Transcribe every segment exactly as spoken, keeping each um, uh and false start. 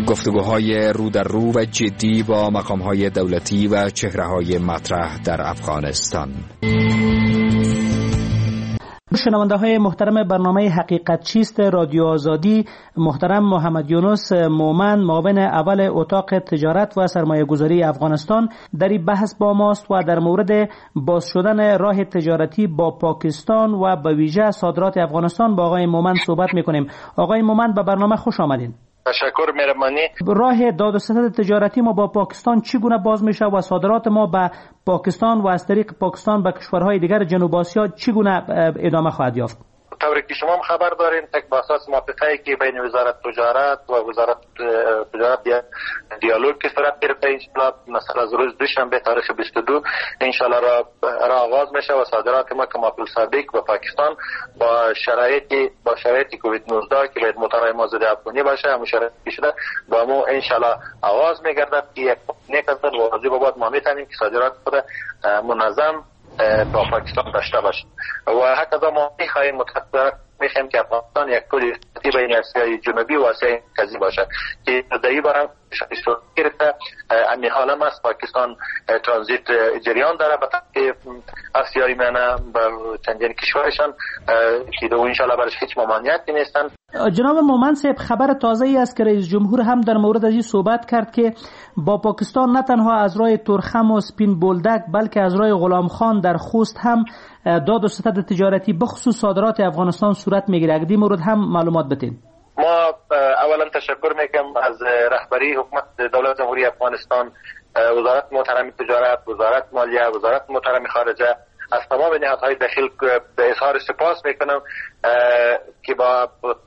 گفتگوهای رو در رو و جدی با مقامهای دولتی و چهره‌های مطرح در افغانستان. شنونده های محترم برنامه حقیقت چیست رادیو آزادی، محترم محمد یونس مومن، معاون اول اتاق تجارت و سرمایه گذاری افغانستان، در این بحث با ماست و در مورد باز شدن راه تجارتی با پاکستان و به ویژه صادرات افغانستان با آقای مومن صحبت میکنیم. آقای مومن به برنامه خوش آمدین. تشکر مهربانی. راه داد و ستد تجارتی ما با پاکستان چگونه باز میشه و صادرات ما به پاکستان و از طریق پاکستان به کشورهای دیگر جنوب آسیا چگونه ادامه خواهد یافت؟ طوری که شما خبر دارین تک با اساس موافقه‌ای که بین وزارت تجارت و وزارت تجارت دیالوگ که صورت گرفته، انشالله مثلا از روز دوشنبه تاریخ بیست و دو انشالله را, را آغاز میشه و صادرات ما کما فی السابق به پاکستان با شرایطی با شرایطی کووید نوزده که باید مطالعه ما ضد افغانی باشه، همون شرایطی شده با مو انشالله آغاز میگردد که یک نکته واضح بابت ما میتونیم که صادرات خود منظم با پاکستان داشته باشیم و حتی ما میخواهیم متأسفانه میخواهیم که افغانستان یک پل ارتباطی بین آسیای جنوبی و آسیای مرکزی باشد که در این باره شایسته گرفته امی حالا است پاکستان ترانزیت جریان داره به طرف آسیای میانه به چندین کشورشان که دو انشالله برش هیچ ممانعتی نیستن. جناب مومن صاحب، خبر تازه ای است که رئیس جمهور هم در مورد از این صحبت کرد که با پاکستان نه تنها از راه ترخم و سپین بولدک بلکه از راه غلام خان در خوست هم داد و ستد تجارتی بخصوص صادرات افغانستان صورت میگیره. اگه این مورد هم معلومات بدین. ما اولا تشکر میکنم از رهبری حکومت دولت جمهوری افغانستان، وزارت محترم تجارت، وزارت مالیه، وزارت محترم خارجه، از تمام نهادهای داخل به اظهار سپاس میکنم که با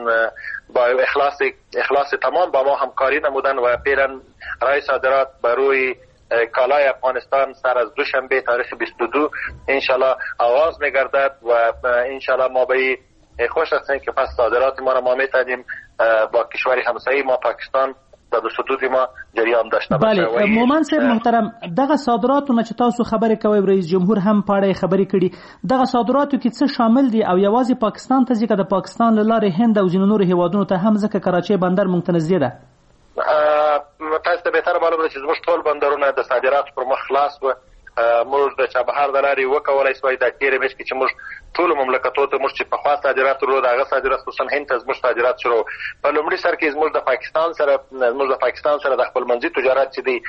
با اخلاص اخلاص تمام با ما همکاری نمودن و فعلا رای صادرات بر روی کالای افغانستان سر از دوشنبه تاریخ بیست و دو انشالله آغاز میگردد و انشالله ما به خوش هستیم که پس صادرات ما را ما میتونیم با کشور همسایه ما پاکستان د حدود ما جریان داشته باشه. بله مومن صاحب محترم، دغه صادراتونه چې تاسو خبرې کوي رئیس جمهور هم پاړې خبرې کړي، دغه صادراتو کې څه شامل دي او یوازې پاکستان ته ځکه د پاکستان له لارې هند او ځینو نورو هیوادونو ته هم ځکه کراچۍ بندر مونږ ته نږدې ده؟ تاسو ته بهتره معلومه ده چې زموږ ټول بندرونه د صادراتو پر مخ خلاص و موږ د چابهار د لارې وکولای شوای د تیرې میاشتې کې چې موږ ټول مملکتونو ته موږ چې په خاص صادرات ورو دغه صادرات خصوصا هند ته زموږ صادرات شروع په لومړي سر کې زموږ د پاکستان سره زموږ د پاکستان سره د خپل منځي تجارت چې دی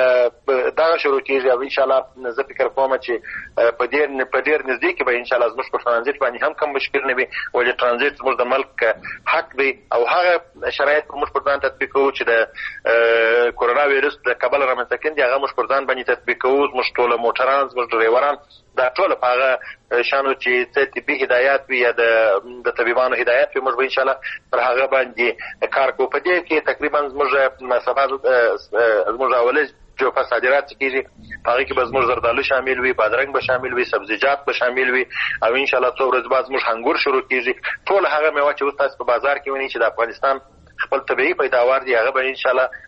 دا شروع کیږي او ان شاء الله زه فکر کوم چې په ډیر په ډیر نږدې کې به ان شاء الله زموږ په ترانزیت باندې هم کم مشکل نه وي، ولې ترانزیت زموږ د ملک حق دی او هغه شرایط موږ په ځان تطبیق کوو چې د کورونا وایرس د کابل رامنځته کېدل هغه موږ په ځان باندې تطبیق کوو. موږ ټول موټران زموږ ډرایوران دا ټول په هغه شانو چې طبي هدایت وي یا د طبيبانو هدایت وي موږ به ان شاء الله پر هغه باندې کار کوو. په دې کې تقریبا زموږ مسافات زموږ اولې جو په صادرات کېږي هغه کې به زموږ زردالو شامل وي، بادرنګ به شامل وي، سبزیجات به شامل وي او ان شاء الله څو ورځې بعد زموږ انګور شروع کېږي. ټول هغه میوه چې تاسو په بازار کې ونی چې د افغانستان خپل طبيعي پیداوار دی هغه به ان شاء الله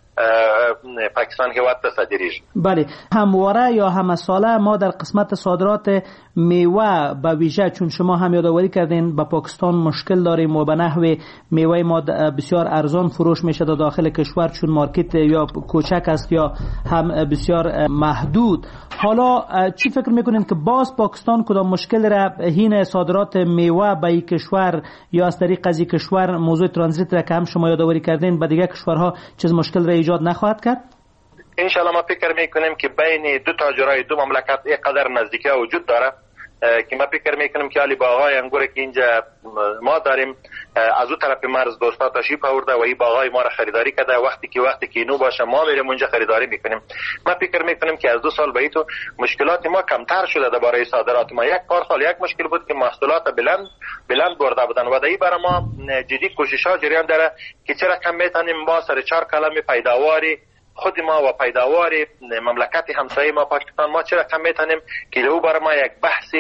پاکستان هیواد ته صادریږي. بله، همواره یا همساله ما در قسمت صادرات میوه به ویژه چون شما هم یادآوری کردین به پاکستان مشکل داریم و به نحو میوه ما بسیار ارزان فروش میشه در داخل کشور چون مارکت یا کوچک است یا هم بسیار محدود. حالا چی فکر میکنین که باز پاکستان کدام مشکل را هین صادرات میوه به این کشور یا از طریق از این کشور موضوع ترانزیت را که هم شما یادآوری کردین به دیگه کشورها چیز مشکل را ایجاد نخواهد کرد؟ انشالله ما فکر میکنیم که بین دو تاجرای دو مملکت اینقدر نزدیکی وجود داره که ما فکر میکنیم که علی باغای انگور که اینجا ما داریم از اون طرف مرز دوستا تشریف آورده و این باغای ما را خریداری کرده. وقتی که وقتی که اینو باشه ما میریم اونجا خریداری میکنیم. ما فکر میکنیم که از دو سال بعد تو مشکلات ما کمتر شده درباره صادرات ما. یک پار سال یک مشکل بود که محصولات بلند بلند برده بودن و دایی برای ما جدی کوشش‌ها جریان داره که چرا کم میتونیم با سر چهار کلمه پیداواری خود ما و پیداوار مملکت همسایه ما پاکستان ما چرا کم میتونیم که او برای ما یک بحث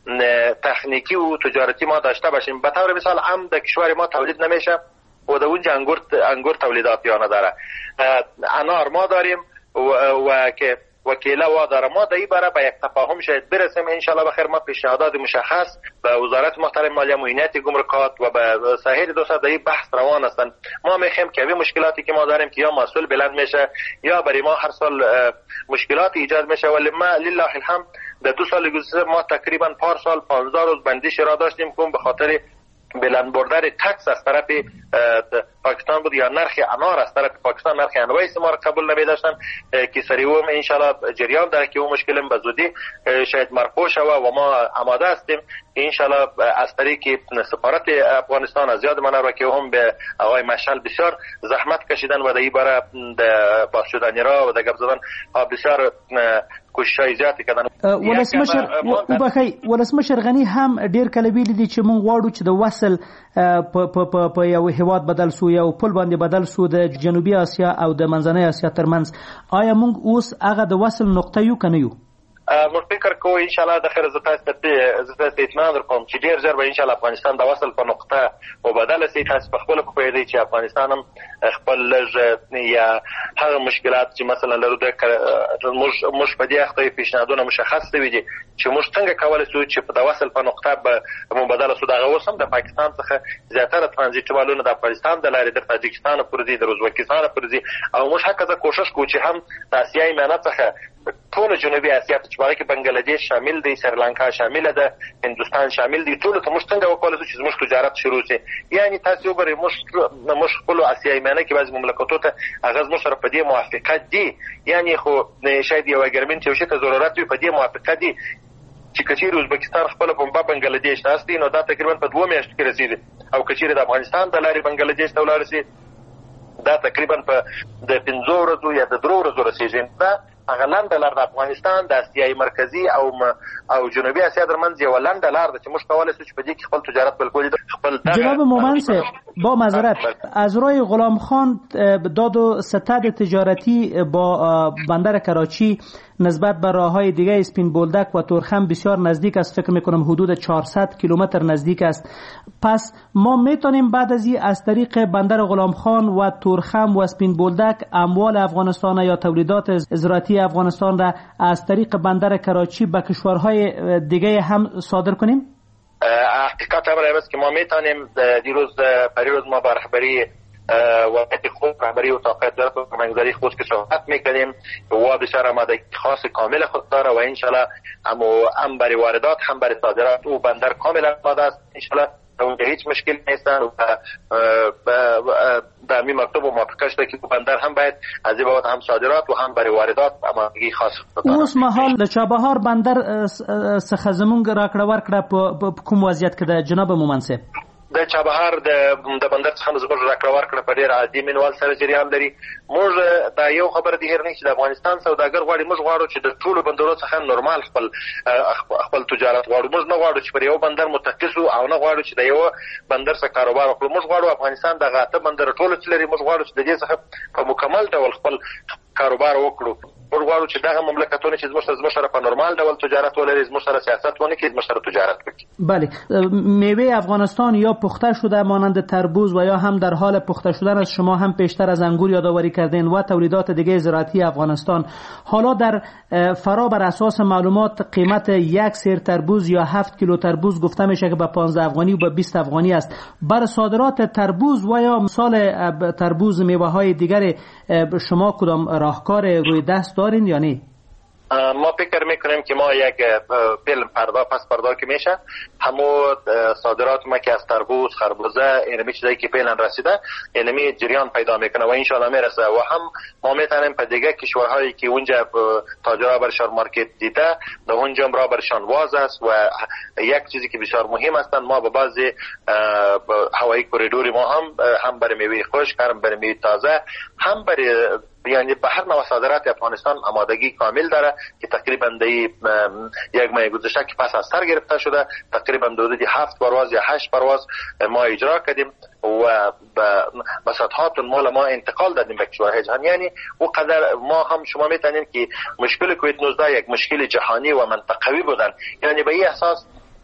تکنیکی و تجارتی ما داشته باشیم. به طور مثال هم در کشور ما تولید نمیشه و در اونجا انگور انگور تولیدات یا نداره. انار ما داریم و, و که وکیله وا داره. ما در این باره به یک تفاهم شاید برسیم ان شاء الله بخیر. ما پیشنهادات مشخص به وزارت محترم مالیه معینات گمرکات و به سایر دوستان در این بحث روان هستند. ما میخوایم که این مشکلاتی که ما داریم که یا مسئول بلند میشه یا برای ما هر سال مشکلات ایجاد میشه، ولی ما لله الحمد در دو سال گذشته ما تقریبا پار سال پانزده روز بندش را داشتیم که به خاطر بلند بردن تکس از طرف پاکستان بود یا نرخ انار از طرف پاکستان، نرخ انوایس ما را قبول نمی داشتن که سریعوم انشالله جریان داره که اون مشکل به زودی شاید مرفوع شود و ما آماده هستیم انشالله از طریق سفارت افغانستان از یاد من را که هم به آقای مشعل بسیار زحمت کشیدن و در این باره باز شدنی را و در گپ زدن بسیار کوششای زیاتی کردن. ولسمشر وبخی ولسمشر غنی هم ډیر کله ویل دي چې مونږ غواړو چې د وصل په په یو هیواد بدل سو یو پل باندې بدل سو د جنوبي اسیا او د منځنۍ اسیا ترمنځ. آیا مونږ اوس هغه د وصل نقطه یو کنه یو؟ موږ فکر کوو ان شاء الله د خیر زتا ست اطمینان درکوم چې ډیر ژر به ان شاء الله افغانستان د وصل په نقطه مبادله سي. تاسو په خپل په پیدا چې افغانستان هم خپل لږ یا هغه مشکلات چې مثلا لرو د موږ موږ په دې اخته پیشنهادونه مشخص دي چې موږ څنګه کولای شو چې په د وصل په نقطه به مبادله سو. دغه اوس هم د پاکستان څخه زیاتره ترانزیت والونه د افغانستان د لارې د تاجکستان پورې دي، د ازبکستان پورې دي، او موږ هڅه کوشش کوو چې هم د اسیایي میانه څخه ټول جنوبي اسیا چې باندې کې بنگلاديش شامل دي، سریلانکا شامل ده، هندوستان شامل دي، ټول ته موږ څنګه وکولای شو چې موږ تجارت شروع شي. یعنی تاسو وګورئ موږ موږ خپل اسیایي میانه کې بعض مملکتونو ته هغه موږ سره په دې موافقه دي، یعنی خو شاید یو اګریمنت یو شی ته ضرورت وي په دې موافقه دي چې کچیر ازبکستان خپل په بنگلاديش تاسو نو دا تقریبا په دوه میاشتو کې رسیدي، او کچیر د افغانستان د لارې بنگلاديش ته ولاړ شي دا تقریبا په د پنځو ورځو یا د درو ورځو رسیدي. دا هغه لنډه لار د افغانستان د اسیایي مرکزي او او جنوبي اسیا ترمنځ یو لنډه لار ده چې موږ کولای شو چې په دې کې خپل تجارت بلکل خپل. جناب مومن صاحب با معذرت از روی غلام خان داد و ستد تجارتی با بندر کراچی نسبت به راههای دیگه اسپین بولدک و تورخم بسیار نزدیک است. فکر میکنم حدود چهارصد کیلومتر نزدیک است. پس ما میتونیم بعد از این از طریق بندر غلام خان و تورخم و اسپین بولدک اموال افغانستان یا تولیدات زراعتی افغانستان را از طریق بندر کراچی به کشورهای دیگه هم صادر کنیم؟ حقیقت امر است که ما میتونیم دیروز پریروز ما با رهبری وقتی خود رهبری اتاق تجارت و فرمانگذاری خود که صحبت میکنیم و بسیار آمادگی خاص کامل خود داره و انشالله هم برای واردات هم برای صادرات او بندر کامل آماده است انشالله. اونجا هیچ مشکل نیستن و در می مکتوب و موافقه شده که بندر هم باید از این بابت هم صادرات و هم برای واردات آمادگی خاص داره. اوس مهال د چابهار بندر څخه زمونږ راکړه ورکړه په کوم وضعیت کې ده جناب مومن صاحب؟ د چابهار د بندر څخه زموږ راکړه ورکړه په ډېر عادي منوال سره جریان لري. موږ دا یو خبره دی هر نه چې د افغانستان سوداګر غواړي موږ غواړو چې د ټولو بندرونو څخه نورمال خپل خپل تجارت غواړو. موږ نه غواړو چې پر یو بندر متخصص او نه غواړو چې د یو بندر څخه کاروبار وکړو. موږ غواړو افغانستان د غاټه بندر ټولو چې لري موږ غواړو چې د دې څخه په مکمل ډول خپل کاروبار وکړو. موږ غواړو چې دغه مملکتونه چې زموږ زموږ سره په نورمال ډول تجارت ولري، زموږ سره سیاست ونه کړي، زموږ سره تجارت وکړي. بله، میوه افغانستان یا پخته شده مانند تربوز و یا هم در حال پخته شدن است. شما هم پیشتر از انگور یادآوری کردین و تولیدات دیگه زراعتی افغانستان. حالا در فرا بر اساس معلومات قیمت یک سیر تربوز یا هفت کیلو تربوز گفته میشه که به پانزده افغانی و به بیست افغانی است. بر صادرات تربوز و یا مثال تربوز میوه های دیگر شما کدام راهکار روی دست دارین یا نه؟ ما فکر میکنیم که ما یک فیلم پردا پس پردا که میشه همو صادرات ما که از تربوز خربوزه اینمی چیزایی که فعلا رسیده اینمی جریان پیدا میکنه و انشالله میرسه و هم ما میتونیم په دیگه کشورهایی که اونجا تاجرها برشان مارکت دیده در اونجا را برشان واز است. و یک چیزی که بسیار مهم است ما به بعضی هوایی کوریدوری ما هم هم برای میوه خشک هم برای میوه تازه هم برای یعنی به هر نوع صادرات افغانستان آمادگی کامل داره که تقریبا دی یک ماه گذشته که پس از سر گرفته شده تقریبا حدود هفت پرواز یا هشت پرواز ما اجرا کردیم و به صدهات مال ما انتقال دادیم به کشورهای جهان. یعنی او قدر ما هم شما میتونید که مشکل کووید نوزده یک مشکل جهانی و منطقوی بودن، یعنی به این اساس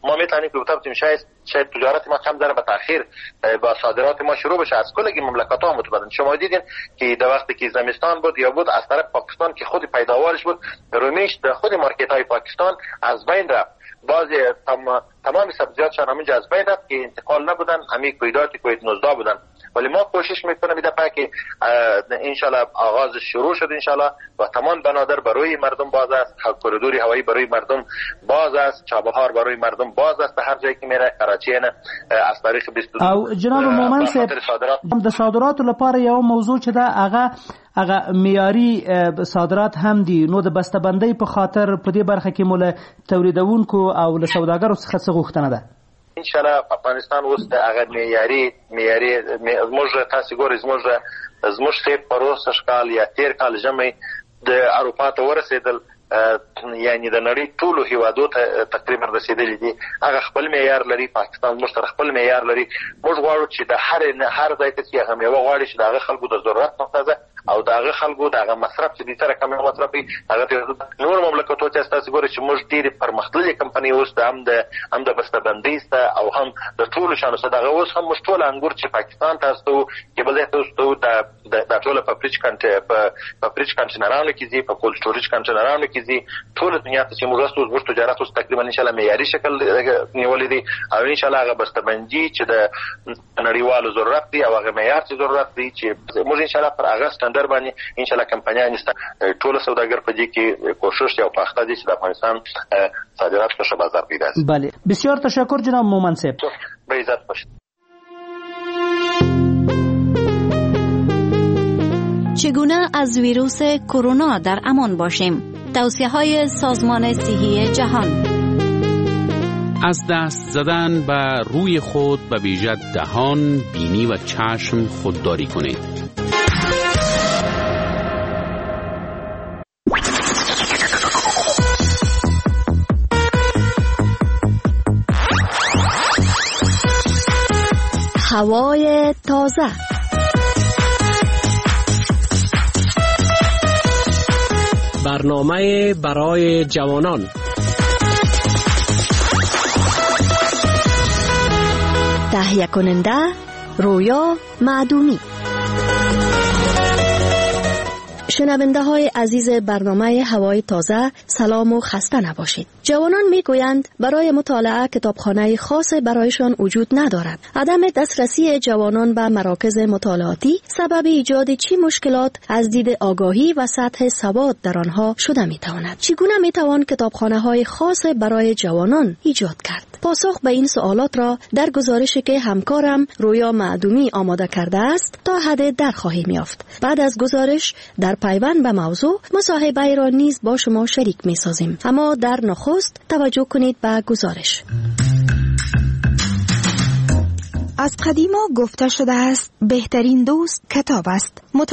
ما میتونیم که بتونیم شاید شاید تجارت ما کم ذره به تاخیر با صادرات ما شروع بشه از کل مملکت ها متبادل. شما دیدین که در وقتی که زمستان بود یا بود از طرف پاکستان که خود پیداوارش بود رومیش در خود مارکت های پاکستان از بین رفت. بعضی تم... تمام سبزیاتشان همینجا از بین رفت که انتقال نبودن، همین کویدات کویت نوزده بودن. ولی ما کوشش میکنیم دفعه که انشالله آغاز شروع شد انشالله و تمام بنادر برای مردم باز است، کریدور هوایی برای مردم باز است، چابهار برای مردم باز است، هر جایی که میره کراچی نه از تاریخ بیست و دو او جناب مومن صاحب د صادرات لپاره یو موضوع چې دا هغه هغه معیاري صادرات هم دي، نو د بسته‌بندۍ په خاطر په دې برخه کې مول تولیدونکو او له سوداګرو څخه څه غوښتنه ده؟ انشالله افغانستان اوس د هغه معیاري معیاري زموږ تاسو ګورئ زموږ زموږ سیب پروسه شکال یا تیر کال ژمي د اروپا ته ورسېدل، یعنی د نړۍ ټولو هیوادو ته تقریبا رسیدلی دي. هغه خپل معیار لري، پاکستان موږ سره خپل معیار لري. موږ غواړو چې د هر هر ځای ته چې هغه میوه غواړي چې د هغه خلکو د ضرورت مطابق او د هغه خلکو د هغه مصرف چې د سره کم مصرف وي هغه نور مملکتونو ته تاسو ګورئ چې موږ ډېری پرمختللي کمپنۍ اوس د هم د هم د بسته‌بندۍ سته او هم د ټولو شانو سره دغه اوس هم موږ ټول انګور چې پاکستان ته استو کې بل ځای ته استو د د ټول په فریج کانټ په فریج کانټینرانو کې دي، په کولډ سټوریج کانټینرانو کې دي، ټول دنیا ته چې موږ استو زموږ تجارت اوس تقریبا ان شاء الله معیاري شکل نیولې دي او ان شاء الله هغه بسته‌بندي چې د نړیوالو ضرورت دي او هغه معیار چې ضرورت دي چې موږ ان شاء الله پر هغه ستاندر باندې ان شاء الله کمپنیان است ټول سوداګر په دې کې کوشش یا پخته دي چې د افغانستان صادرات په بازار پیدا شي. بله بسیار تشکر جناب مومن صاحب. به عزت باشید. چگونه از ویروس کرونا در امان باشیم؟ توصیه‌های سازمان صحی جهان. از دست زدن به روی خود به ویژه دهان، بینی و چشم خودداری کنید. هوای تازه. برنامه برای جوانان. تهیه کننده رویا معدومی. شنونده های عزیز برنامه هوای تازه، سلام و خسته نباشید. جوانان می گویند برای مطالعه کتابخانه خاص برایشان وجود ندارد. عدم دسترسی جوانان به مراکز مطالعاتی سبب ایجاد چی مشکلات از دید آگاهی و سطح سواد در آنها شده می تواند؟ چگونه می توان کتابخانه های خاص برای جوانان ایجاد کرد؟ پاسخ به این سوالات را در گزارشی که همکارم رویا معدومی آماده کرده است تا حد در خواهیم یافت. بعد از گزارش در پیوند به موضوع مصاحبه را نیز با شما شریک می سازیم. اما در نخست توجه کنید به گزارش. از قدیما گفته شده است بهترین دوست کتاب است.